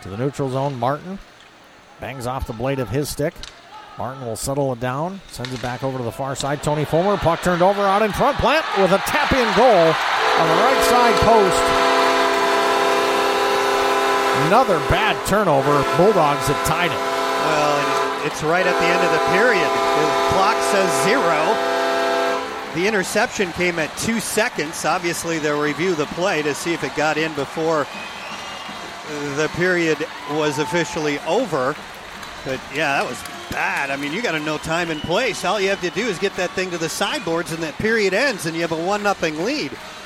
To the neutral zone, Martin bangs off the blade of his stick. Martin will settle it down, sends it back over to the far side. Tony Fulmer, puck turned over out in front. Plant with a tap-in goal on the right side post. Another bad turnover. Bulldogs have tied it. Well, it's right at the end of the period. The clock says 0. The interception came at 2 seconds. Obviously, they'll review the play to see if it got in before the period was officially over. But, yeah, that was bad. I mean, you got to know time and place. All you have to do is get that thing to the sideboards, and that period ends, and you have a 1-0 lead.